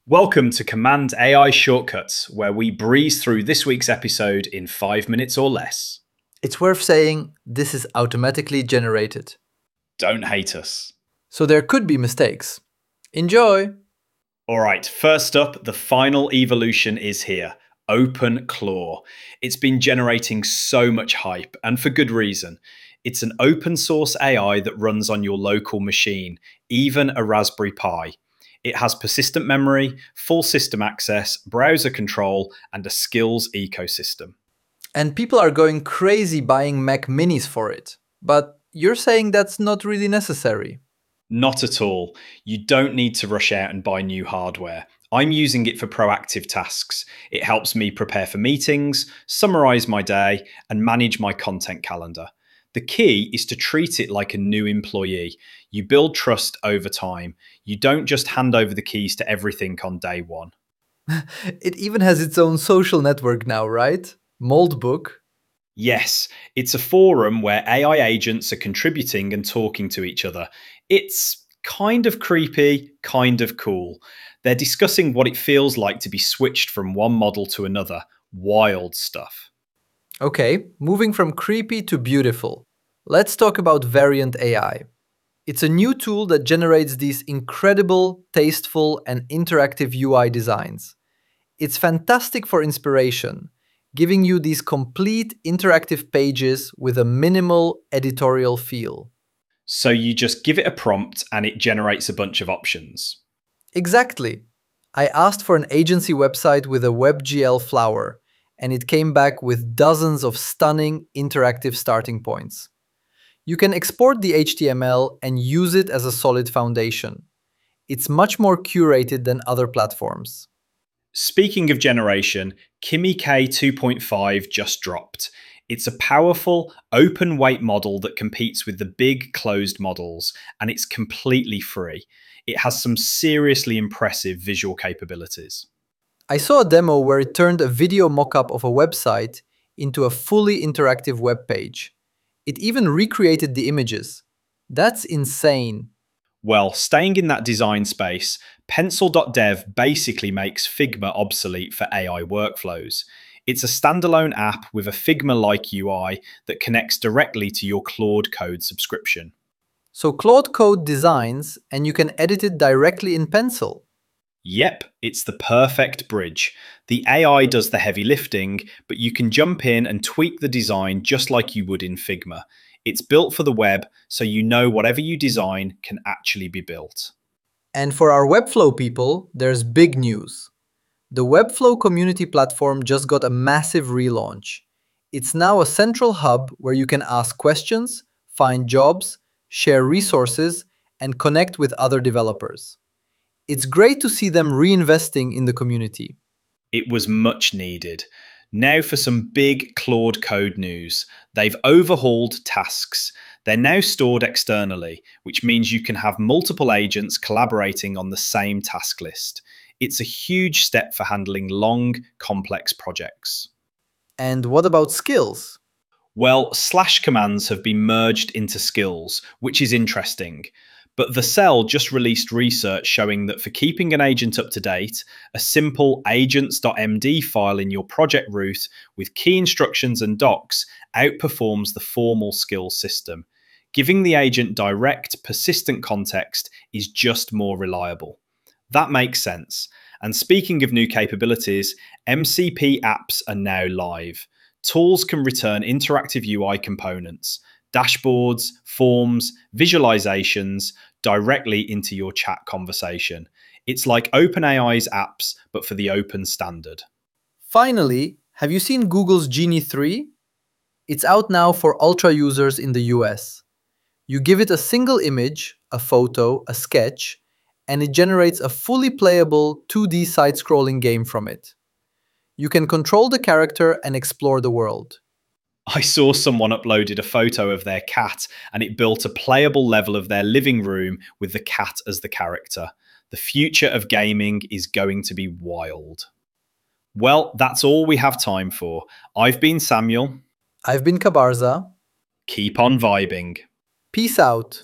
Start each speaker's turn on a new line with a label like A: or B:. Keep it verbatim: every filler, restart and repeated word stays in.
A: Welcome to Command A I Shortcuts, where we breeze through this week's episode in five minutes or less.
B: It's worth saying this is automatically generated,
A: Don't hate us.
B: so there could be mistakes. Enjoy!
A: Alright, first up, the final evolution is here. OpenClaw. It's been generating so much hype, and for good reason. It's an open source A I that runs on your local machine, even a Raspberry Pi. It has persistent memory, full system access, browser control, and a skills ecosystem.
B: And people are going crazy buying Mac Minis for it. But you're saying that's not really necessary.
A: Not at all. You don't need to rush out and buy new hardware. I'm using it for proactive tasks. It helps me prepare for meetings, summarize my day, and manage my content calendar. The key is to treat it like a new employee. You build trust over time. You don't just hand over the keys to everything on day one.
B: It even has its own social network now, right? Moldbook.
A: Yes, it's a forum where A I agents are contributing and talking to each other. It's kind of creepy, kind of cool. They're discussing what it feels like to be switched from one model to another. Wild stuff.
B: Okay, moving from creepy to beautiful. Let's talk about Variant A I. It's a new tool that generates these incredible, tasteful, and interactive U I designs. It's fantastic for inspiration, giving you these complete interactive pages with a minimal editorial feel.
A: So you just give it a prompt and it generates a bunch of options.
B: Exactly. I asked for an agency website with a WebGL flower, and it came back with dozens of stunning interactive starting points. You can export the H T M L and use it as a solid foundation. It's much more curated than other platforms.
A: Speaking of generation, Kimi K two point five just dropped. It's a powerful, open weight model that competes with the big closed models, and it's completely free. It has some seriously impressive visual capabilities.
B: I saw a demo where it turned a video mockup of a website into a fully interactive web page. It even recreated the images. That's insane.
A: Well, staying in that design space, Pencil dot dev basically makes Figma obsolete for A I workflows. It's a standalone app with a Figma-like U I that connects directly to your Claude Code subscription.
B: So Claude Code designs, and you can edit it directly in Pencil.
A: Yep, it's the perfect bridge. The A I does the heavy lifting, but you can jump in and tweak the design just like you would in Figma. It's built for the web, so you know whatever you design can actually be built.
B: And for our Webflow people, there's big news. The Webflow community platform just got a massive relaunch. It's now a central hub where you can ask questions, find jobs, share resources, and connect with other developers. It's great to see them reinvesting in the community.
A: It was much needed. Now for some big Claude Code news. They've overhauled tasks. They're now stored externally, which means you can have multiple agents collaborating on the same task list. It's a huge step for handling long, complex projects.
B: And what about skills?
A: Well, slash commands have been merged into skills, which is interesting. But Vercel just released research showing that for keeping an agent up to date, a simple agents.md file in your project root with key instructions and docs outperforms the formal skills system. Giving the agent direct, persistent context is just more reliable. That makes sense. And speaking of new capabilities, M C P apps are now live. Tools can return interactive U I components, dashboards, forms, visualizations directly into your chat conversation. It's like OpenAI's apps, but for the open standard.
B: Finally, have you seen Google's Genie three? It's out now for Ultra users in the U S. You give it a single image, a photo, a sketch, and it generates a fully playable two D side-scrolling game from it. You can control the character and explore the world.
A: I saw someone uploaded a photo of their cat and it built a playable level of their living room with the cat as the character. The future of gaming is going to be wild. Well, that's all we have time for. I've been Samuel.
B: I've been Kabarza.
A: Keep on vibing.
B: Peace out.